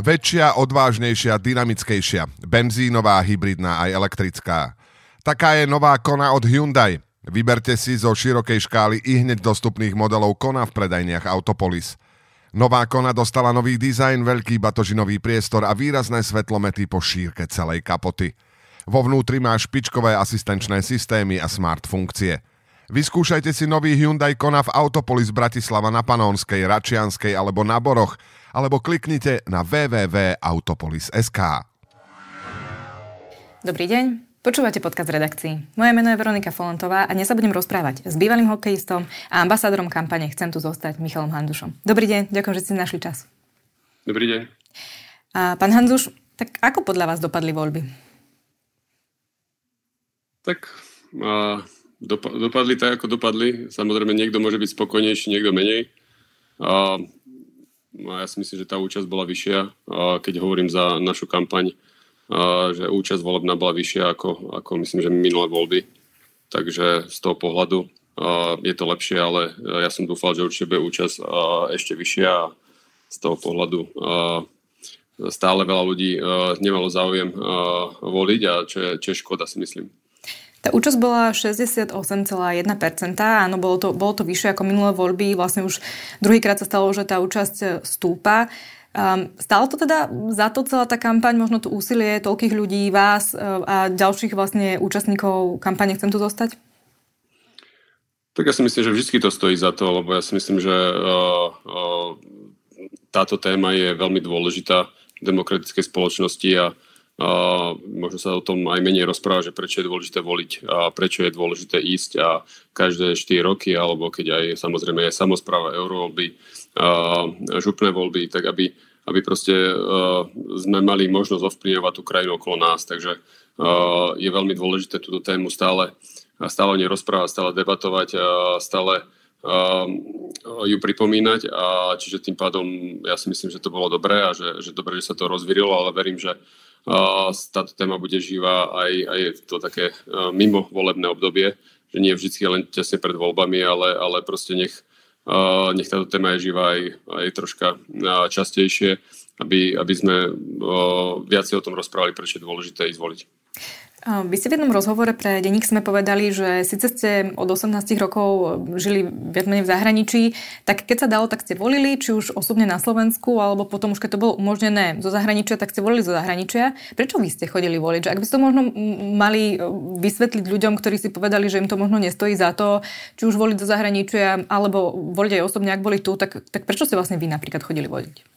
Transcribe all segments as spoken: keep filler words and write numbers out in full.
Väčšia, odvážnejšia, dynamickejšia. Benzínová, hybridná aj elektrická. Taká je nová Kona od Hyundai. Vyberte si zo širokej škály i hneď dostupných modelov Kona v predajniach Autopolis. Nová Kona dostala nový dizajn, veľký batožinový priestor a výrazné svetlomety po šírke celej kapoty. Vo vnútri má špičkové asistenčné systémy a smart funkcie. Vyskúšajte si nový Hyundai Kona v Autopolis Bratislava na Panónskej, Račianskej alebo na Boroch, alebo kliknite na w w w bodka autopolis bodka es ká. Dobrý deň. Počúvate podcast redakcií. Moje meno je Veronika Folentová a dnes sa budem rozprávať s bývalým hokejistom a ambasádorom kampane Chcem tu zostať Michalom Hanzušom. Dobrý deň, ďakujem, že ste našli čas. Dobrý deň. A pán Hanzuš, tak ako podľa vás dopadli voľby? Tak a, dopa- dopadli tak, ako dopadli. Samozrejme, niekto môže byť spokojnejší, niekto menej. A, a ja si myslím, že tá účasť bola vyššia, a keď hovorím za našu kampaň, a, že účasť volebná bola vyššia ako, ako myslím, že minulé voľby. Takže z toho pohľadu a, je to lepšie, ale ja som dúfal, že určite bude účasť a, ešte vyššia a z toho pohľadu a, stále veľa ľudí a, nemalo záujem a, voliť a čo je, čo je škoda, si myslím. Tá účasť bola šesťdesiatosem celá jedna percenta, áno, bolo to, bolo to vyššie ako minulé voľby, vlastne už druhýkrát sa stalo, že tá účasť stúpa. Um, stálo to teda za to celá tá kampaň, možno to úsilie toľkých ľudí, vás uh, a ďalších vlastne účastníkov kampane Chcem tu zostať? Tak ja si myslím, že vždy to stojí za to, lebo ja si myslím, že uh, uh, táto téma je veľmi dôležitá v demokratickej spoločnosti a Uh, možno sa o tom aj menej rozpráva, že prečo je dôležité voliť a prečo je dôležité ísť a každé štyri roky, alebo keď aj samozrejme aj samospráva, eurovoľby, uh, župné voľby, tak aby, aby proste uh, sme mali možnosť ovplyvňovať tú krajinu okolo nás. Takže uh, je veľmi dôležité túto tému stále, stále o nej rozprávať, stále debatovať, uh, stále uh, ju pripomínať a čiže tým pádom ja si myslím, že to bolo dobré a že, že dobre, že sa to rozvírilo, ale verím, že Uh, táto téma bude živá aj, aj to také uh, mimo volebné obdobie, že nie vždy len tesne pred voľbami, ale, ale proste nech, uh, nech táto téma je živá aj, aj troška uh, častejšie, aby, aby sme uh, viacej o tom rozprávali, prečo je dôležité ísť voliť. Vy ste v jednom rozhovore pre denník SME povedali, že síce ste od osemnásť rokov žili viac menej v zahraničí, tak keď sa dalo, tak ste volili, či už osobne na Slovensku, alebo potom už keď to bolo umožnené zo zahraničia, tak ste volili zo zahraničia. Prečo vy ste chodili voliť? Že ak by ste to možno mali vysvetliť ľuďom, ktorí si povedali, že im to možno nestojí za to, či už voliť zo zahraničia, alebo voliť aj osobne, ak boli tu, tak, tak prečo ste vlastne vy napríklad chodili voliť?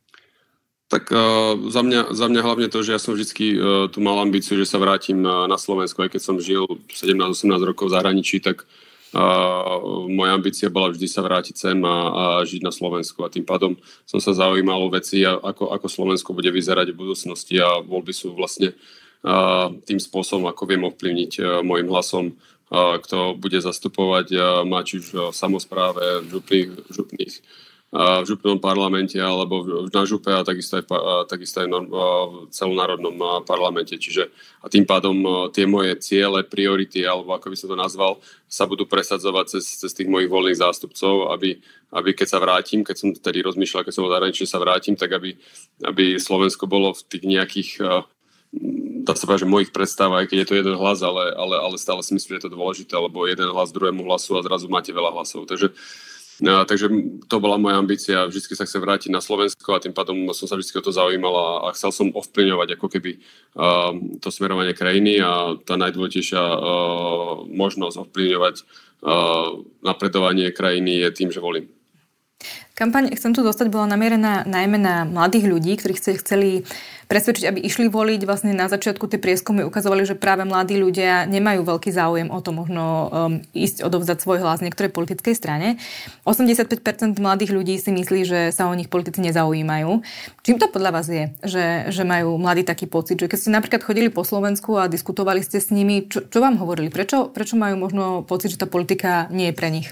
Tak uh, za, mňa, za mňa hlavne to, že ja som vždy uh, tu mal ambíciu, že sa vrátim uh, na Slovensku, aj keď som žil sedemnásť osemnásť rokov v zahraničí, tak uh, moja ambícia bola vždy sa vrátiť sem a, a žiť na Slovensku a tým pádom som sa zaujímal o veci, ako, ako Slovensko bude vyzerať v budúcnosti a voľby sú vlastne uh, tým spôsobom, ako viem ovplyvniť uh, môjim hlasom, uh, kto bude zastupovať uh, ma či už v samospráve, v župných, župných v župnom parlamente alebo na župe a takisto aj, takisto aj v celonárodnom parlamente. Čiže a tým pádom tie moje ciele, priority, alebo ako by som to nazval, sa budú presadzovať cez, cez tých mojich voľných zástupcov, aby, aby keď sa vrátim, keď som tedy rozmýšľal, keď som bol zahraničí, sa vrátim, tak aby, aby Slovensko bolo v tých nejakých, dá sa povedať, že mojich predstav, aj keď je to jeden hlas, ale, ale, ale stále si myslím, že je to dôležité, lebo jeden hlas druhému hlasu a zrazu máte veľa hlasov. Takže No, takže to bola moja ambícia, vždy sa chcem vrátiť na Slovensko a tým pádom som sa vždy o to zaujímal a, a chcel som ovplyvňovať ako keby uh, to smerovanie krajiny a tá najdôležitejšia uh, možnosť ovplyvňovať uh, napredovanie krajiny je tým, že volím. Kampaň Chcem tu dostať bola namierená najmä na mladých ľudí, ktorí chceli presvedčiť, aby išli voliť. Vlastne na začiatku tie prieskumy ukazovali, že práve mladí ľudia nemajú veľký záujem o to možno um, ísť odovzdať svoj hlas niektorej politickej strane. osemdesiatpäť percent mladých ľudí si myslí, že sa o nich politici nezaujímajú. Čím to podľa vás je, že, že majú mladí taký pocit? Že keď ste napríklad chodili po Slovensku a diskutovali ste s nimi, čo, čo vám hovorili? Prečo, prečo majú možno pocit, že tá politika nie je pre nich?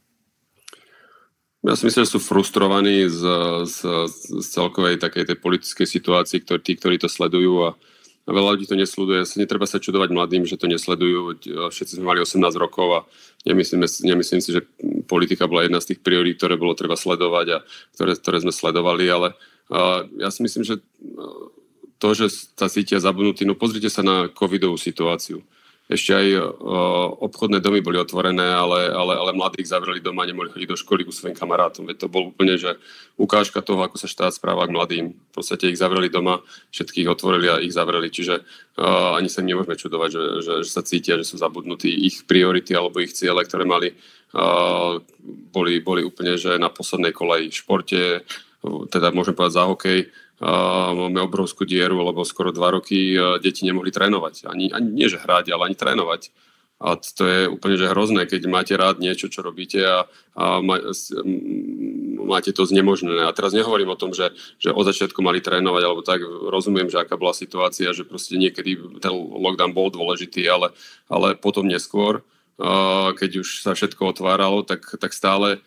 Ja si myslím, že sú frustrovaní z, z, z celkovej takej tej politickej situácii, ktorý, tí, ktorí to sledujú a, a veľa ľudí to nesleduje. Netreba sa čudovať mladým, že to nesledujú. Všetci sme mali osemnásť rokov a nemyslím, nemyslím si, že politika bola jedna z tých priorít, ktoré bolo treba sledovať a ktoré, ktoré sme sledovali, ale Ja si myslím, že to, že sa cítia zabudnutí, no pozrite sa na covidovú situáciu. Ešte aj uh, obchodné domy boli otvorené, ale, ale, ale mladých zavreli doma, nemohli chodiť do školy ku svojim kamarátom. Veď to bol úplne, že ukážka toho, ako sa štát správa k mladým. V podstate ich zavreli doma, všetkých otvorili a ich zavreli. Čiže uh, ani sa nemôžeme čudovať, že, že, že sa cítia, že sú zabudnutí. Ich priority alebo ich ciele, ktoré mali, uh, boli, boli úplne že na poslednej koleji v športe, teda môžem povedať za hokej. Uh, máme obrovskú dieru, lebo skoro dva roky uh, deti nemohli trénovať. Ani, ani nie, že hrať, ale ani trénovať. A to je úplne že hrozné, keď máte rád niečo, čo robíte a, a má, máte to znemožnené. A teraz nehovorím o tom, že, že od začiatku mali trénovať, alebo tak rozumiem, že aká bola situácia, že proste niekedy ten lockdown bol dôležitý, ale, ale potom neskôr, uh, keď už sa všetko otváralo, tak, tak stále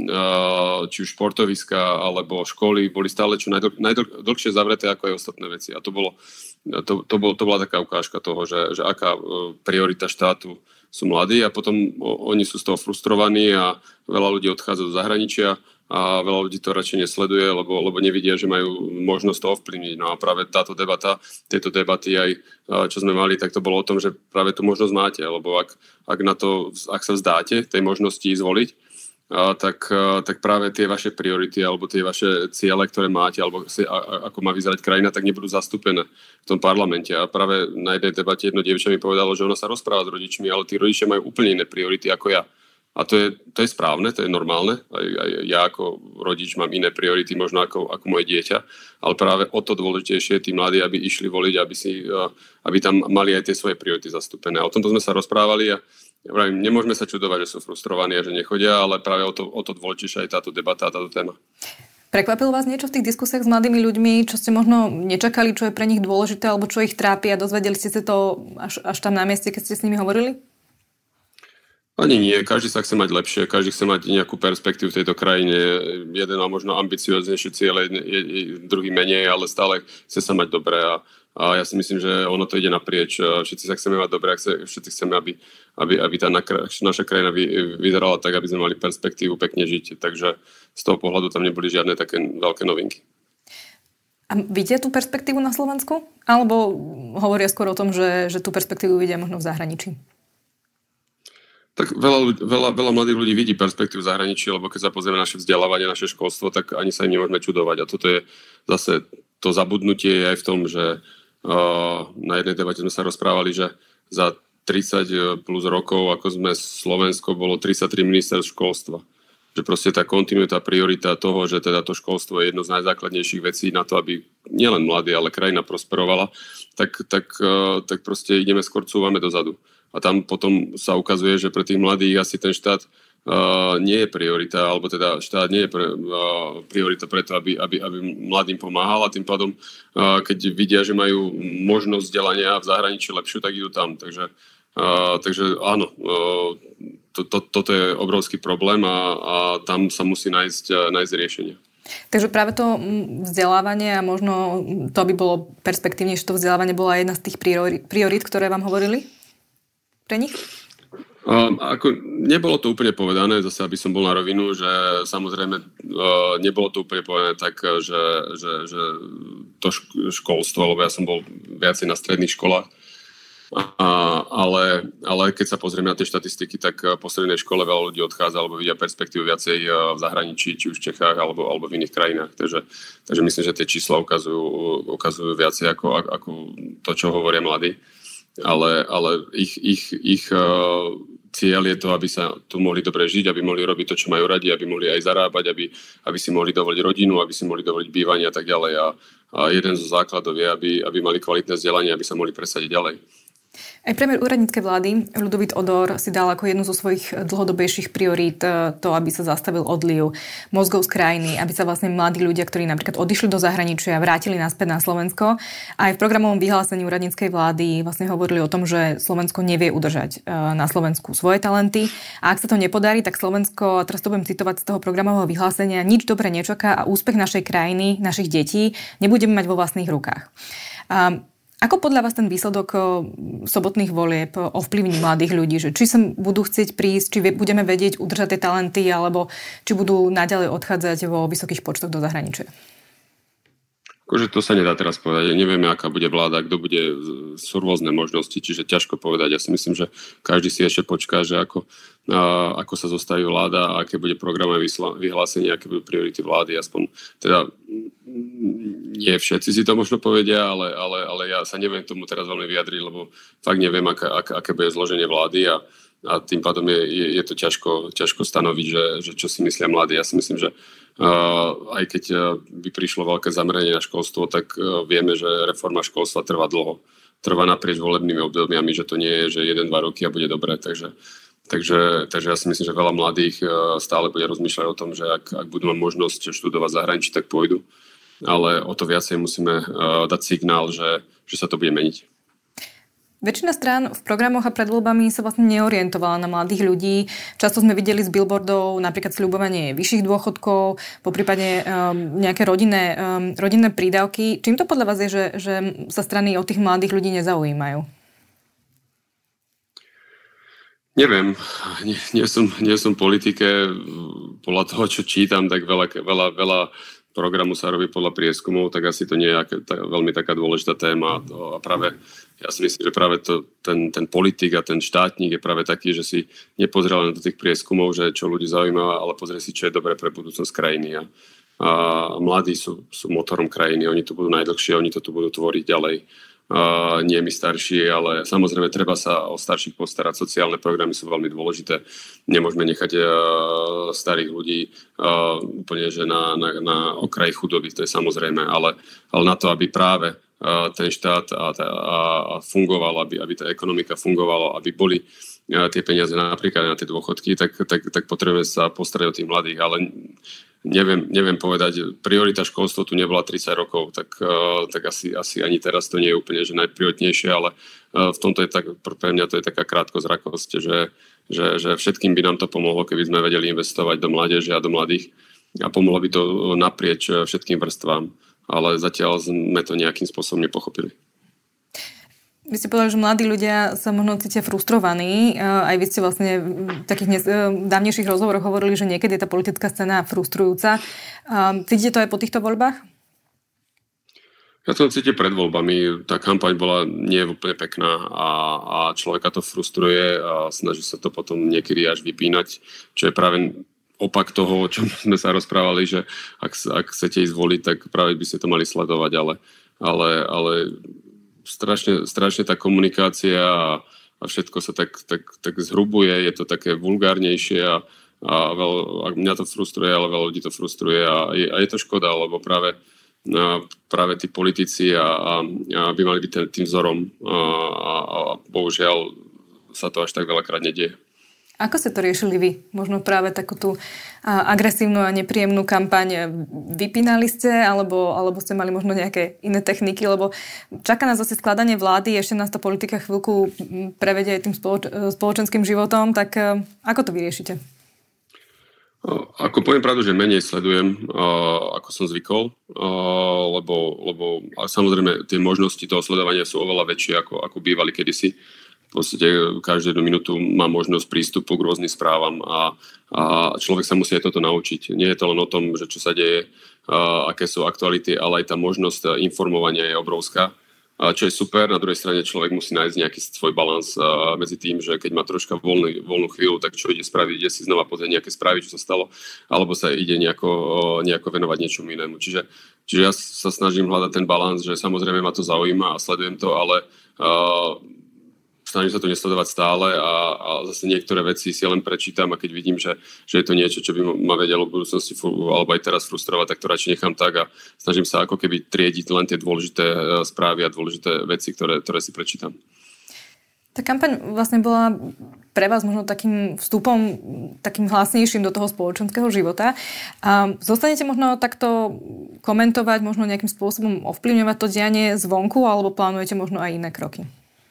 či už športoviska alebo školy boli stále čo najdl- najdlhšie zavreté ako aj ostatné veci. A to, bolo, to, to, bol, to bola taká ukážka toho, že, že aká priorita štátu sú mladí a potom oni sú z toho frustrovaní a veľa ľudí odchádza do zahraničia a veľa ľudí to radšej nesleduje, lebo, lebo nevidia, že majú možnosť to ovplyvniť. No a práve táto debata, tieto debaty aj, čo sme mali, tak to bolo o tom, že práve tú možnosť máte, lebo ak, ak, na to, ak sa vzdáte tej možnosti zvoliť, A, tak, a, tak práve tie vaše priority alebo tie vaše ciele, ktoré máte, alebo si, a, a, ako má vyzerať krajina, tak nebudú zastúpené v tom parlamente. A práve na jednej debate jedno dievča mi povedalo, že ona sa rozpráva s rodičmi, ale tí rodičia majú úplne iné priority ako ja. A to je, to je správne, to je normálne. Aj, aj ja ako rodič mám iné priority možno ako, ako moje dieťa, ale práve o to dôležitejšie tí mladí, aby išli voliť, aby, si, aby tam mali aj tie svoje priority zastúpené. A o tomto sme sa rozprávali a ja pravím, nemôžeme sa čudovať, že sú frustrovaní a že nechodia, ale práve o to, o to dôležitejšia je táto debata a táto téma. Prekvapilo vás niečo v tých diskusiách s mladými ľuďmi, čo ste možno nečakali, čo je pre nich dôležité alebo čo ich trápi a dozvedeli ste sa to až, až tam na mieste, keď ste s nimi hovorili? Ani nie, každý sa chce mať lepšie, každý chce mať nejakú perspektívu v tejto krajine. Jeden má možno ambicioznejšie ciele, druhý menej, ale stále chce sa mať dobre a, a ja si myslím, že ono to ide naprieč. Všetci sa chceme mať dobre, všetci chceme, aby, aby, aby tá naša krajina vy, vyzerala tak, aby sme mali perspektívu pekne žiť. Takže z toho pohľadu tam neboli žiadne také veľké novinky. A vidíte tú perspektívu na Slovensku? Alebo hovoria skôr o tom, že, že tú perspektívu vidia možno v zahraničí? Tak veľa, veľa, veľa mladých ľudí vidí perspektívu v zahraničí, lebo keď sa pozrieme na naše vzdelávanie, naše školstvo, tak ani sa im nemôžeme čudovať. A toto je zase to zabudnutie je aj v tom, že uh, na jednej debate sme sa rozprávali, že za tridsať plus rokov, ako sme Slovensko, bolo tridsaťtri ministerstv školstva. Že proste tá kontinuita, priorita toho, že teda to školstvo je jedno z najzákladnejších vecí na to, aby nielen mladí, ale krajina prosperovala, tak, tak, uh, tak proste ideme skôr cúvame dozadu. A tam potom sa ukazuje, že pre tých mladých asi ten štát uh, nie je priorita, alebo teda štát nie je pre, uh, priorita preto, aby, aby, aby mladým pomáhal a tým pádom, uh, keď vidia, že majú možnosť vzdelania v zahraničí lepšiu, tak idú tam. Takže, uh, takže áno, uh, to, to, toto je obrovský problém a, a tam sa musí nájsť, uh, nájsť riešenie. Takže práve to vzdelávanie a možno to, aby bolo perspektívnejšie, to vzdelávanie bola jedna z tých priorít, ktoré vám hovorili? Pre nich? Um, ako, nebolo to úplne povedané, zase aby som bol na rovinu, že samozrejme uh, nebolo to úplne povedané tak, že, že, že to školstvo, lebo ja som bol viacej na stredných školách, a, ale, ale keď sa pozrieme na tie štatistiky, tak po strednej škole veľa ľudí odchádza alebo vidia perspektívu viacej v zahraničí, či už v Čechách alebo, alebo v iných krajinách. Takže, takže myslím, že tie čísla ukazujú, ukazujú viacej ako, ako to, čo hovoria mladí. Ale, ale ich, ich, ich uh, cieľ je to, aby sa tu mohli dobre žiť, aby mohli robiť to, čo majú radi, aby mohli aj zarábať, aby, aby si mohli dovoliť rodinu, aby si mohli dovoliť bývanie a tak ďalej. A, a jeden zo základov je, aby, aby mali kvalitné vzdelanie, aby sa mohli presadiť ďalej. Aj premiér úradníckej vlády Ľudovít Odor si dal ako jednu zo svojich dlhodobejších priorít to, aby sa zastavil odliv mozgov z krajiny, aby sa vlastne mladí ľudia, ktorí napríklad odišli do zahraničia, vrátili naspäť na Slovensko. A aj v programovom vyhlásení úradníckej vlády vlastne hovorili o tom, že Slovensko nevie udržať na Slovensku svoje talenty. A ak sa to nepodarí, tak Slovensko, teraz to budem citovať z toho programového vyhlásenia, nič dobre nečaká a úspech našej krajiny, našich detí nebudeme mať vo vlastných rukách. A ako podľa vás ten výsledok sobotných volieb ovplyvní mladých ľudí? Že či sa budú chcieť prísť, či budeme vedieť udržať tie talenty, alebo či budú naďalej odchádzať vo vysokých počtoch do zahraničia? Akože to sa nedá teraz povedať. Nevieme, aká bude vláda, kto bude, sú rôzne možnosti, čiže ťažko povedať. Ja si myslím, že každý si ešte počká, že ako, a, ako sa zostaví vláda, aké bude programové vyhlásenie, aké budú priority vlády. Aspoň teda nie všetci si to možno povedia, ale, ale, ale ja sa neviem tomu teraz veľmi vyjadriť, lebo fakt neviem, aká, aká, aké bude zloženie vlády a a tým pádom je, je, je to ťažko, ťažko stanoviť, že, že čo si myslia mladí. Ja si myslím, že uh, aj keď uh, by prišlo veľké zameranie na školstvo, tak uh, vieme, že reforma školstva trvá dlho. Trvá naprieč volebnými obdobiami, že to nie je, že jeden, dva roky a bude dobré. Takže, takže, takže ja si myslím, že veľa mladých uh, stále bude rozmýšľať o tom, že ak, ak budú mať možnosť študovať v zahraničí, tak pôjdu. Ale o to viacej musíme uh, dať signál, že, že sa to bude meniť. Väčšina strán v programoch a pred voľbami sa vlastne neorientovala na mladých ľudí. Často sme videli z billboardov napríklad sľubovanie vyšších dôchodkov, poprípadne um, nejaké rodinné, um, rodinné prídavky. Čím to podľa vás je, že, že sa strany o tých mladých ľudí nezaujímajú? Neviem. Nie, nie, som, nie som v politike. Podľa toho, čo čítam, tak veľa, veľa, veľa programu sa robí podľa prieskumov, tak asi to nie je aké, tak, veľmi taká dôležitá téma. A práve, ja si myslím, že práve to, ten, ten politik a ten štátnik je práve taký, že si nepozrel len do tých prieskumov, že čo ľudí zaujíma, ale pozrie si, čo je dobré pre budúcnosť krajiny. A, a mladí sú, sú motorom krajiny, oni tu budú najdlhšie, oni to tu budú tvoriť ďalej. Uh, nie my starší, ale samozrejme treba sa o starších postarať. Sociálne programy sú veľmi dôležité. Nemôžeme nechať uh, starých ľudí uh, úplne že na, na, na okraji chudoby, to je samozrejme, ale, ale na to, aby práve uh, ten štát a, a, a fungoval, aby, aby tá ekonomika fungovala, aby boli uh, tie peniaze napríklad na tie dôchodky, tak, tak, tak potrebujeme sa postarať o tých mladých, ale Neviem, neviem povedať, priorita školstva tu nebola tridsať rokov, tak, uh, tak asi, asi ani teraz to nie je úplne že najprioritnejšie, ale uh, v tomto je tak, pre mňa to je taká krátkozrakosť, že, že, že všetkým by nám to pomohlo, keby sme vedeli investovať do mládeže a do mladých a pomohlo by to naprieč všetkým vrstvám, ale zatiaľ sme to nejakým spôsobom nepochopili. Vy ste povedali, že mladí ľudia sa možno cítia frustrovaní. Aj vy ste vlastne v takých dávnejších rozhovoroch hovorili, že niekedy je tá politická scéna frustrujúca. Vidíte to aj po týchto voľbách? Ja to cítim pred voľbami. Tá kampaň bola nie úplne pekná a, a človeka to frustruje a snaží sa to potom niekedy až vypínať, čo je práve opak toho, o čom sme sa rozprávali, že ak, ak chcete ísť voliť, tak práve by ste to mali sledovať, ale, ale, ale Strašne, strašne tá komunikácia a, a všetko sa tak, tak, tak zhrubuje, je to také vulgárnejšie a, a, veľ, a mňa to frustruje, ale veľa ľudí to frustruje a je, a je to škoda, lebo práve, a, práve tí politici a, a, a by mali byť tým, tým vzorom a, a, a bohužiaľ sa to až tak veľakrát nedieje. Ako ste to riešili vy? Možno práve takú tú agresívnu a nepríjemnú kampaň vypínali ste, alebo, alebo ste mali možno nejaké iné techniky, lebo čaká nás zase skladanie vlády, ešte nás tá politika chvíľku prevedie aj tým spoloč- spoločenským životom, tak ako to vyriešite? Ako poviem pravdu, že menej sledujem, ako som zvykol, lebo, lebo samozrejme tie možnosti toho sledovania sú oveľa väčšie, ako, ako bývali kedysi. V podstate každú jednu minútu má možnosť prístupu k rôznym správam a, a človek sa musí aj toto naučiť. Nie je to len o tom, že čo sa deje, a, aké sú aktuality, ale aj tá možnosť informovania je obrovská. A čo je super, na druhej strane človek musí nájsť nejaký svoj balans medzi tým, že keď má troška voľný, voľnú chvíľu, tak čo ide spraviť, ide si znova pozrieť nejaké správy, čo sa stalo, alebo sa ide nejako, nejako venovať niečomu inému. Čiže, čiže ja sa snažím hľadať ten balans, že samozrejme ma to zaujíma a sledujem to, ale uh, snažím sa to nesledovať stále a, a zase niektoré veci si len prečítam a keď vidím, že, že je to niečo, čo by ma vedelo v budúcnosti alebo aj teraz frustrovať, tak to radšej nechám tak a snažím sa ako keby triediť len tie dôležité správy a dôležité veci, ktoré, ktoré si prečítam. Tá kampaň vlastne bola pre vás možno takým vstupom, takým hlasnejším do toho spoločenského života. A zostanete možno takto komentovať, možno nejakým spôsobom ovplyvňovať to dianie zvonku alebo plánujete možno aj iné kroky?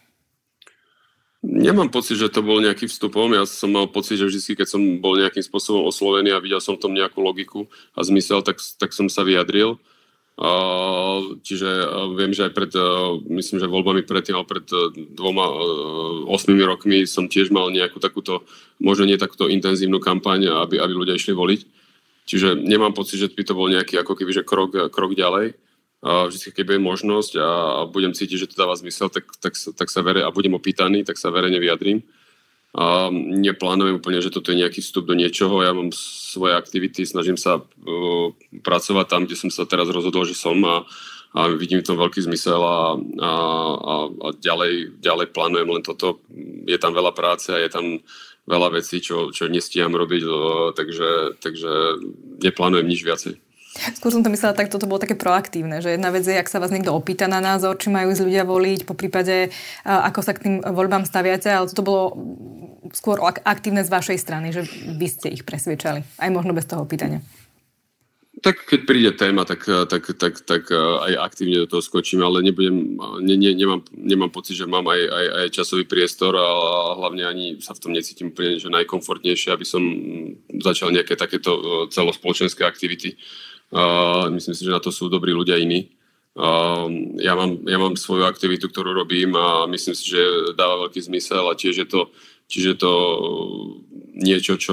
Nemám pocit, že to bol nejaký vstupom. Ja som mal pocit, že vždy, keď som bol nejakým spôsobom oslovený a videl som v tom nejakú logiku a zmysel, tak, tak som sa vyjadril. Čiže viem, že aj pred, myslím, že voľbami predtým, ale pred dvoma, osmými rokmi som tiež mal nejakú takúto, možno nie takúto intenzívnu kampaň, aby, aby ľudia išli voliť. Čiže nemám pocit, že by to bol nejaký ako keby, že krok, krok ďalej. vždy, keď bude možnosť a budem cítiť, že to dáva zmysel, tak, tak, tak sa vere, a budem opýtaný, tak sa verejne vyjadrím. A neplánujem úplne, že toto je nejaký vstup do niečoho. Ja mám svoje aktivity, snažím sa uh, pracovať tam, kde som sa teraz rozhodol, že som a, a vidím v tom veľký zmysel a, a, a, a ďalej, ďalej plánujem len toto. Je tam veľa práce a je tam veľa vecí, čo, čo nestíham robiť, uh, takže, takže neplánujem nič viacej. Skôr som to myslela, tak toto bolo také proaktívne, že jedna vec je, ak sa vás niekto opýta na názor, či majú ísť ľudia voliť, po prípade ako sa k tým voľbám staviate, ale toto bolo skôr aktívne z vašej strany, že vy ste ich presviečali, aj možno bez toho opýtania. Tak keď príde téma, tak, tak, tak, tak aj aktívne do toho skočím, ale nebudem, ne, ne, nemám, nemám pocit, že mám aj, aj, aj časový priestor a hlavne ani sa v tom necítim úplne že najkomfortnejšie, aby som začal nejaké takéto celospoločenské aktivity. Uh, myslím si, že na to sú dobrí ľudia iní. Uh, ja, mám, ja mám svoju aktivitu, ktorú robím a myslím si, že dáva veľký zmysel a tiež je to, tiež je to niečo, čo,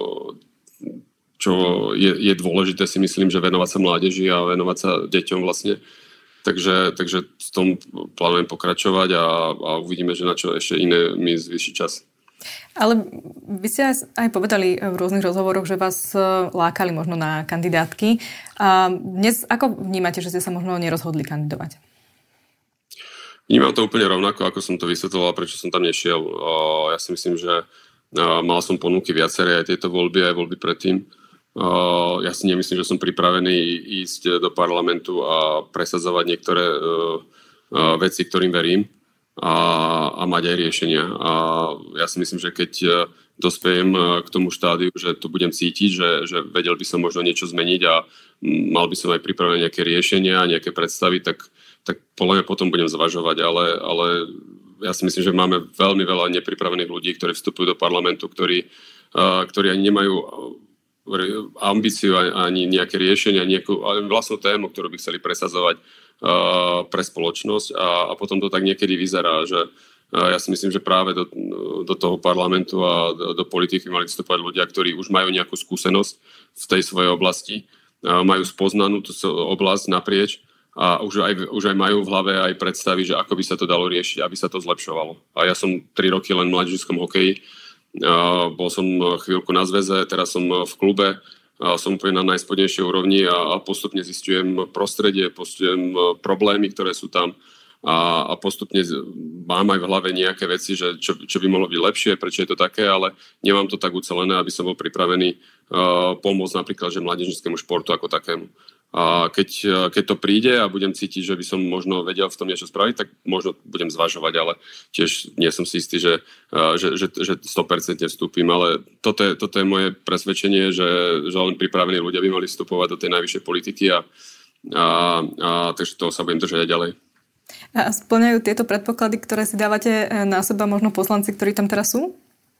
čo je, je dôležité, si myslím, že venovať sa mládeži a venovať sa deťom vlastne. Takže, takže v tom plánujem pokračovať a, a uvidíme, že na čo ešte iné mi zvýši čas. Ale vy ste aj povedali v rôznych rozhovoroch, že vás lákali možno na kandidátky. A dnes ako vnímate, že ste sa možno nerozhodli kandidovať? Vnímam to úplne rovnako, ako som to vysvetloval, prečo som tam nešiel. Ja si myslím, že mal som ponuky viaceré aj tieto voľby, aj voľby predtým. Ja si nemyslím, že som pripravený ísť do parlamentu a presadzovať niektoré veci, ktorým verím. A, a mať aj riešenia. A ja si myslím, že keď dospejem k tomu štádiu, že to budem cítiť, že, že vedel by som možno niečo zmeniť a mal by som aj pripravené nejaké riešenia, nejaké predstavy, tak, tak podľa mňa potom budem zvažovať. Ale, ale ja si myslím, že máme veľmi veľa nepripravených ľudí, ktorí vstupujú do parlamentu, ktorí, ktorí ani nemajú ambíciu ani nejaké riešenia, nejakú vlastnú tému, ktorú by chceli presadzovať pre spoločnosť a, a potom to tak niekedy vyzerá, že ja si myslím, že práve do, do toho parlamentu a do, do politiky mali vstupovať ľudia, ktorí už majú nejakú skúsenosť v tej svojej oblasti, majú spoznanú tú oblasť naprieč a už aj, už aj majú v hlave aj predstavy, že ako by sa to dalo riešiť, aby sa to zlepšovalo. A ja som tri roky len v mládežníckom hokeji, bol som chvíľku na zväze, teraz som v klube, som úplne na najspodnejšej úrovni a postupne zistujem prostredie, postujem problémy, ktoré sú tam a postupne mám aj v hlave nejaké veci, že čo, čo by mohlo byť lepšie, prečo je to také, ale nemám to tak ucelené, aby som bol pripravený pomôcť napríklad že mládežníckemu športu ako takému. A keď, keď to príde a budem cítiť, že by som možno vedel v tom niečo spraviť, tak možno budem zvažovať, ale tiež nie som si istý, že, že, že, že sto percent vstúpim, ale toto je, toto je moje presvedčenie, že, že len pripravení ľudia by mali vstupovať do tej najvyššej politiky a, a, a takže toho sa budem držať aj ďalej. A spĺňajú tieto predpoklady, ktoré si dávate na seba možno poslanci, ktorí tam teraz sú?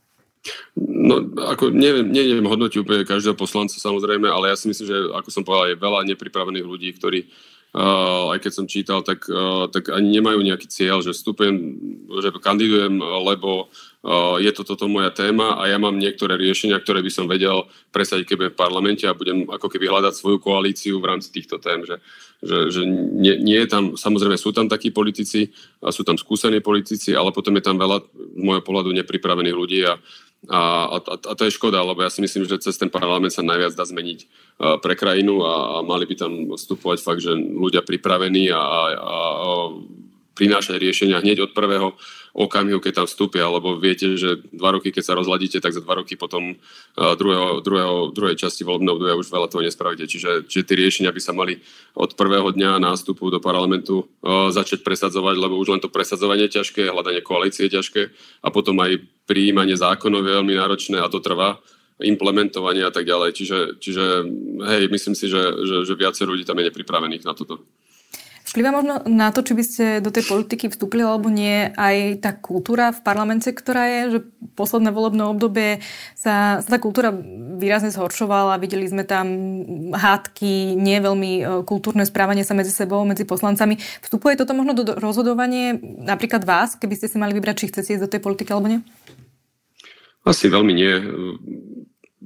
No, ako neviem, neviem hodnotiť úplne každého poslanca samozrejme, ale ja si myslím, že ako som povedal, je veľa nepripravených ľudí, ktorí uh, aj keď som čítal, tak, uh, tak ani nemajú nejaký cieľ, že vstupujem, že kandidujem, lebo uh, je to toto moja téma a ja mám niektoré riešenia, ktoré by som vedel presadiť, keď budem v parlamente a budem ako keby hľadať svoju koalíciu v rámci týchto tém, že, že, že nie, nie je tam, samozrejme sú tam takí politici, a sú tam skúsení politici, ale potom je tam veľa z môjho pohľadu nepripravených ľudí a A, a, a to je škoda, lebo ja si myslím, že cez ten parlament sa najviac dá zmeniť uh, pre krajinu a, a mali by tam vstupovať fakt, že ľudia pripravení a, a, a prinášať riešenia hneď od prvého okamihu, keď tam vstúpia, lebo viete, že dva roky, keď sa rozladíte, tak za dva roky potom uh, druhého, druhého, druhej časti volebného obdobia už veľa toho nespravíte. Čiže, čiže tie riešenia by sa mali od prvého dňa nástupu do parlamentu uh, začať presadzovať, lebo už len to presadzovanie je ťažké, hľadanie koalície je ťažké a potom aj prijímanie zákonov je veľmi náročné a to trvá, implementovanie a tak ďalej. Čiže, čiže hej, myslím si, že, že, že viacej ľudí tam je nepripravených na toto. Vplyvá možno na to, či by ste do tej politiky vstúpili alebo nie, aj tá kultúra v parlamente, ktorá je, že posledné volebné obdobie sa, sa tá kultúra výrazne zhoršovala, videli sme tam hádky, nie veľmi kultúrne správanie sa medzi sebou, medzi poslancami. Vstupuje toto možno do rozhodovania napríklad vás, keby ste si mali vybrať, či chcete ísť do tej politiky alebo nie? Asi veľmi nie.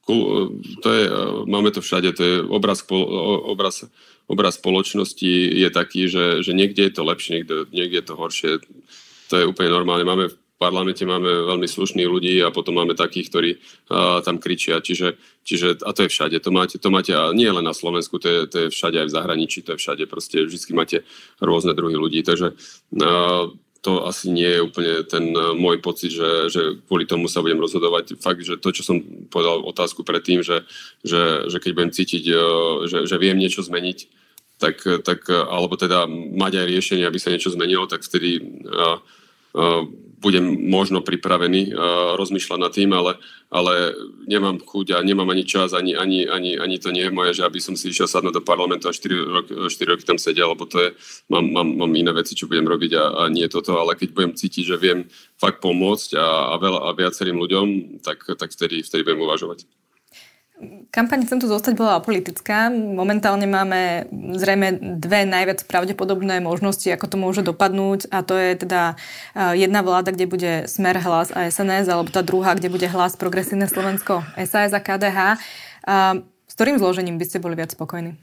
to je, máme to všade, to je obraz, obraz, obraz spoločnosti je taký, že, že niekde je to lepšie, niekde, niekde je to horšie. To je úplne normálne. Máme v parlamente máme veľmi slušných ľudí a potom máme takých, ktorí uh, tam kričia. Čiže, čiže, a to je všade. To máte, to máte a nie len na Slovensku, to je, to je všade aj v zahraničí, to je všade. Proste vždy máte rôzne druhy ľudí. Takže uh, to asi nie je úplne ten uh, môj pocit, že, že kvôli tomu sa budem rozhodovať. Fakt, že to, čo som povedal otázku predtým, že, že, že keď budem cítiť, uh, že, že viem niečo zmeniť, tak, tak, alebo teda mať aj riešenie, aby sa niečo zmenilo, tak vtedy uh, uh, budem možno pripravený uh, rozmýšľať nad tým, ale, ale nemám chuť a nemám ani čas, ani, ani, ani, ani to nie je moje, že aby som si išiel sadnúť do parlamentu a štyri roky, štyri roky tam sedel, lebo to je, mám, mám, mám iné veci, čo budem robiť a, a nie toto, ale keď budem cítiť, že viem fakt pomôcť a, a, veľa, a viacerým ľuďom, tak, tak vtedy, vtedy budem uvažovať. Kampaň Chcem tu zostať bola apolitická. Momentálne máme zrejme dve najviac pravdepodobné možnosti, ako to môže dopadnúť, a to je teda jedna vláda, kde bude Smer, Hlas a es en es, alebo tá druhá, kde bude Hlas, Progresívne Slovensko, es a es a ká dé há. S ktorým zložením by ste boli viac spokojní?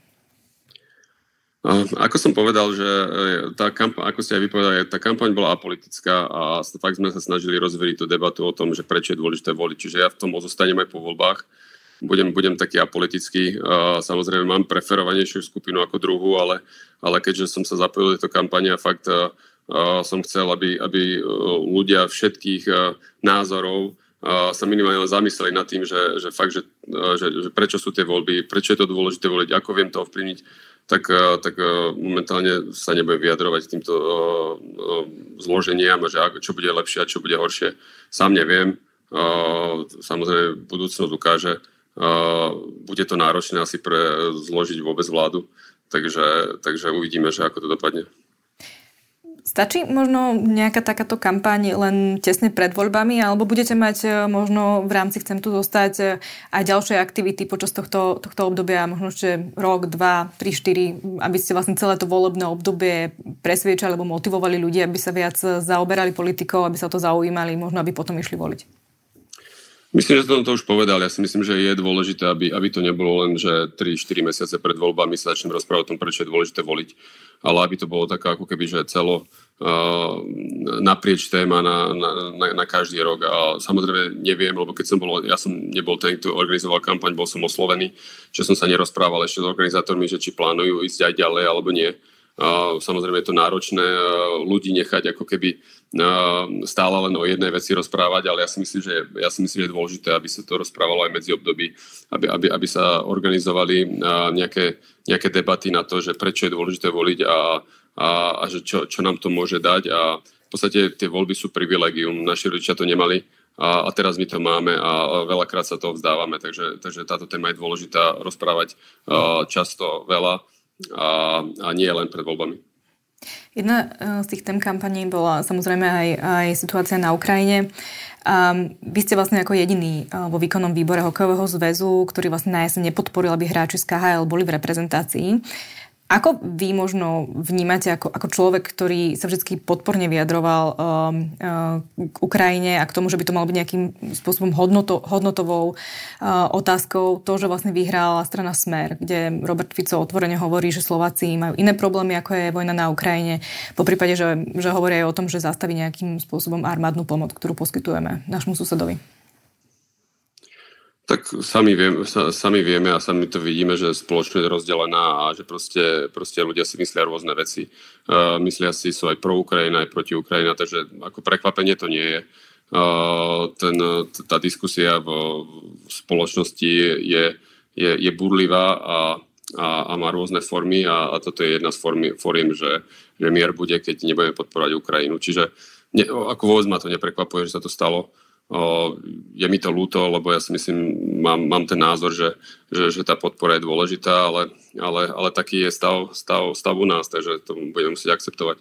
Ako som povedal, že tá kampaň, ako ste aj vypovedali, tá kampaň bola apolitická a fakt sme sa snažili rozveriť tú debatu o tom, že prečo je dôležité voliť. Čiže ja v tom zostanem aj po voľbách. Budem, budem taký apolitický. Samozrejme mám preferovanejšiu skupinu ako druhú, ale, ale keďže som sa zapojil do tejto kampane a fakt uh, som chcel, aby, aby ľudia všetkých uh, názorov uh, sa minimálne zamysleli nad tým, že, že fakt, že, uh, že, že prečo sú tie voľby, prečo je to dôležité voliť, ako viem to ovplyvniť, tak, uh, tak uh, momentálne sa nebudem vyjadrovať týmto uh, uh, zloženiam, že čo bude lepšie a čo bude horšie. Sám neviem. Uh, samozrejme budúcnosť ukáže. Uh, bude to náročné asi pre zložiť vôbec vládu, takže, takže uvidíme, že ako to dopadne. Stačí možno nejaká takáto kampaň len tesne pred voľbami, alebo budete mať možno v rámci Chcem tu zostať aj ďalšie aktivity počas tohto, tohto obdobia, možno ešte rok, dva, tri, štyri, aby ste vlastne celé to volebné obdobie presviečali alebo motivovali ľudí, aby sa viac zaoberali politikou, aby sa to zaujímali, možno aby potom išli voliť? Myslím, že som to už povedal. Ja si myslím, že je dôležité, aby, aby to nebolo len, že tri štyri mesiace pred voľbami sa začnem rozprávať o tom, prečo je dôležité voliť, ale aby to bolo taká ako keby, že celo uh, naprieč téma na, na, na, na každý rok. A samozrejme neviem, lebo keď som bol, ja som nebol ten, kto organizoval kampaň, bol som oslovený, že som sa nerozprával ešte s organizátormi, že či plánujú ísť aj ďalej alebo nie. Uh, samozrejme je to náročné uh, ľudí nechať ako keby uh, stále len o jednej veci rozprávať, ale ja si myslím, že, ja si myslím, že je dôležité, aby sa to rozprávalo aj medzi období, aby, aby, aby sa organizovali uh, nejaké, nejaké debaty na to, že prečo je dôležité voliť a, a, a že čo, čo nám to môže dať. A v podstate tie voľby sú privilegium. Naši rodičia to nemali a, a teraz my to máme a veľakrát sa toho vzdávame, takže, takže táto téma je dôležitá rozprávať uh, často, veľa. A, a nie len pred voľbami. Jedna z tých tém kampaní bola samozrejme aj, aj situácia na Ukrajine. Um, vy ste vlastne ako jediný uh, vo výkonnom výbore hokejového zväzu, ktorý vlastne na jeseň nepodporil, aby hráči z ká há el boli v reprezentácii. Ako vy možno vnímate ako, ako človek, ktorý sa vždy podporne vyjadroval um, uh, k Ukrajine a k tomu, že by to malo byť nejakým spôsobom hodnoto, hodnotovou uh, otázkou, to, že vlastne vyhrala strana Smer, kde Robert Fico otvorene hovorí, že Slováci majú iné problémy, ako je vojna na Ukrajine, po prípade, že, že hovorí aj o tom, že zastaví nejakým spôsobom armádnu pomoc, ktorú poskytujeme nášmu susedovi. Tak sami, viem, sami vieme a sami to vidíme, že spoločnosť je rozdelená a že proste, proste ľudia si myslia rôzne veci. Uh, myslia si, sú aj pro Ukrajina, aj proti Ukrajina, takže ako prekvapenie to nie je. Uh, ten, tá diskusia v, v spoločnosti je, je, je burlivá a, a, a má rôzne formy a, a toto je jedna z formy, foriem, že, že mier bude, keď nebudeme podporovať Ukrajinu. Čiže ne, ako vôbec ma to neprekvapuje, že sa to stalo. O, je mi to ľúto, lebo ja si myslím, mám, mám ten názor, že, že, že tá podpora je dôležitá, ale, ale, ale taký je stav, stav, stav u nás, takže to budeme musieť akceptovať.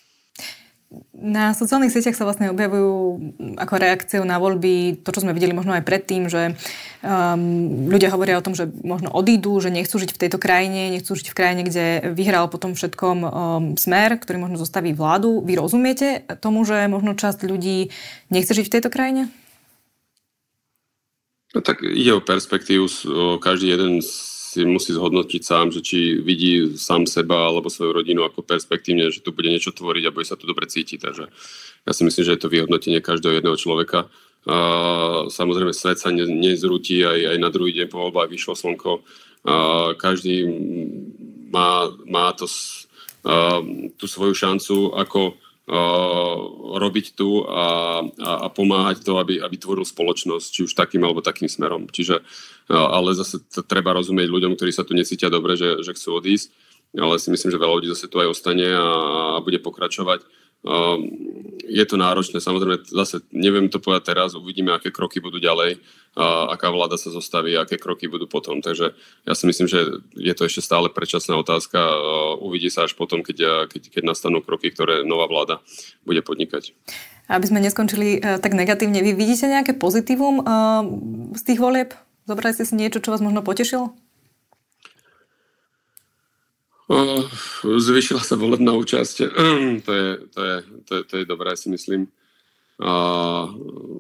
Na sociálnych sieťach sa vlastne objavujú ako reakciu na voľby to, čo sme videli možno aj predtým, že um, ľudia hovoria o tom, že možno odídu, že nechcú žiť v tejto krajine, nechcú žiť v krajine, kde vyhral potom všetkom um, Smer, ktorý možno zostaví vládu. Vy rozumiete tomu, že možno časť ľudí nechce žiť v tejto krajine? No tak ide o perspektívu, každý jeden si musí zhodnotiť sám, že či vidí sám seba alebo svoju rodinu ako perspektívne, že tu bude niečo tvoriť a bude sa tu dobre cítiť. Takže ja si myslím, že je to vyhodnotenie každého jedného človeka. A samozrejme svet sa ne, nezrúti, aj, aj na druhý deň po voľbách vyšlo slnko. A každý má, má to, a, tú svoju šancu, ako Uh, robiť tu a, a, a pomáhať to, aby, aby tvoril spoločnosť, či už takým alebo takým smerom. Čiže, uh, ale zase t- treba rozumieť ľuďom, ktorí sa tu necítia dobre, že, že chcú odísť, ale si myslím, že veľa ľudí zase tu aj ostane a, a bude pokračovať. Uh, je to náročné, samozrejme, zase neviem to povedať teraz, uvidíme, aké kroky budú ďalej, uh, aká vláda sa zostaví, aké kroky budú potom. Takže ja si myslím, že je to ešte stále predčasná otázka. Uh, uvidí sa až potom, keď, keď, keď nastanú kroky, ktoré nová vláda bude podnikať. Aby sme neskončili uh, tak negatívne, vy vidíte nejaké pozitívum uh, z tých volieb? Zobrali ste si niečo, čo vás možno potešilo? Uh, Zvýšila sa volebná účasť. to, je, to, je, to, je, to je dobré, si myslím. Uh,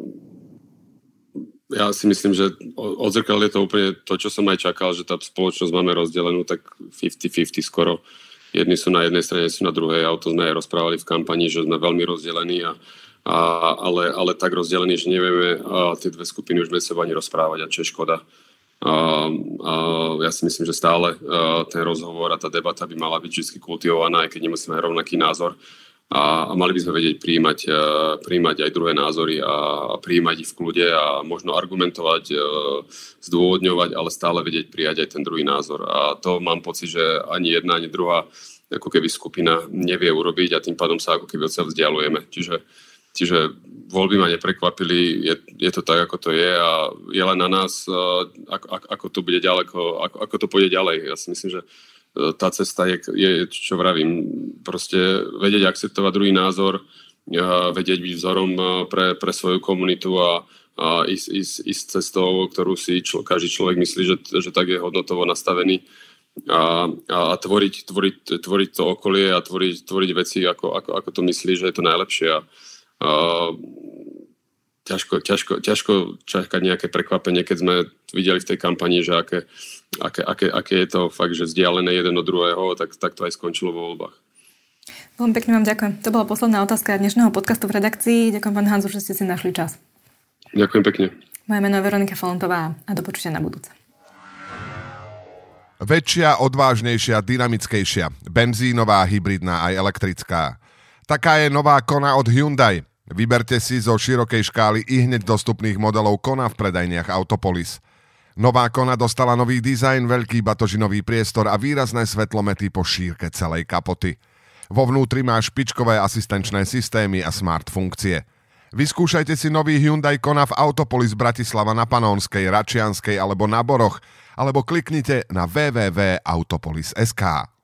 ja si myslím, že odzrkadlí to úplne to, čo som aj čakal, že tá spoločnosť máme rozdelenú tak päťdesiat päťdesiat skoro. Jedni sú na jednej strane, sú na druhej. A o to sme aj rozprávali v kampani, že sme veľmi rozdelení, a, a, ale, ale tak rozdelení, že nevieme a tie dve skupiny už medzi sebou ani rozprávať, a čo je škoda. Uh, uh, ja si myslím, že stále uh, ten rozhovor a tá debata by mala byť vždy kultivovaná, aj keď nemusíme rovnaký názor, a, a mali by sme vedieť prijímať, uh, prijímať aj druhé názory a, a prijímať ich v kľude a možno argumentovať, uh, zdôvodňovať, ale stále vedieť prijať aj ten druhý názor. A to mám pocit, že ani jedna, ani druhá ako keby skupina nevie urobiť, a tým pádom sa ako keby od seba vzdialujeme. Čiže Čiže voľby ma neprekvapili, je, je to tak, ako to je, a je len na nás, ako, ako to bude ďaleko, ako, ako to pôjde ďalej. Ja si myslím, že tá cesta je, je čo vravím, proste vedieť akceptovať druhý názor, vedieť byť vzorom pre, pre svoju komunitu a, a ísť, ísť, ísť cestou, ktorú si člo, každý človek myslí, že, že tak je hodnotovo nastavený, a, a tvoriť, tvoriť, tvoriť to okolie a tvoriť, tvoriť veci, ako, ako, ako to myslí, že je to najlepšie. A, Uh, ťažko, ťažko, ťažko čakať nejaké prekvapenie, keď sme videli v tej kampani, že aké, aké, aké, aké je to fakt, že vzdialené jeden od druhého, tak, tak to aj skončilo vo voľbách. Veľmi pekne vám ďakujem. To bola posledná otázka dnešného podcastu v redakcii. Ďakujem, pán Hanzu, že ste si našli čas. Ďakujem pekne. Moje meno je Veronika Falontová a do počutia na budúce. Väčšia, odvážnejšia, dynamickejšia, benzínová, hybridná aj elektrická. Taká je nová Kona od Hyundai. Vyberte si zo širokej škály i hneď dostupných modelov Kona v predajniach Autopolis. Nová Kona dostala nový dizajn, veľký batožinový priestor a výrazné svetlomety po šírke celej kapoty. Vo vnútri má špičkové asistenčné systémy a smart funkcie. Vyskúšajte si nový Hyundai Kona v Autopolis Bratislava na Panónskej, Račianskej alebo na Boroch, alebo kliknite na w w w bodka autopolis bodka es ká.